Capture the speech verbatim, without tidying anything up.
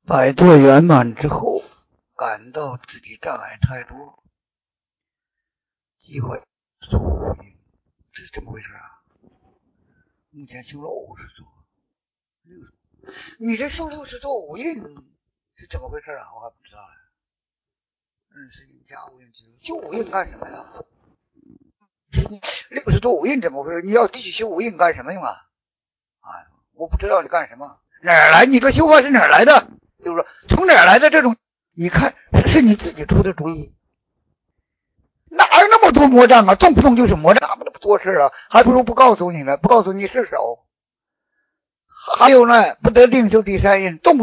摆脱圆满之后，感到自己障碍太多，机会所无应，这是怎么回事啊？目前修了五十座，你这修六十座五印是怎么回事啊？我还不知道呀。嗯，是印加五印修五印干什么呀？六十座五印怎么回事？你要继续修五印干什么用啊？哎，我不知道你干什么，哪儿来？你这修法是哪儿来的？就是说，从哪儿来的这种？你看，是你自己出的主意。哪有那么多魔障啊？动不动就是魔障，哪么那么多事啊？还不如不告诉你呢，不告诉你是手。还有呢，不得另修第三印，动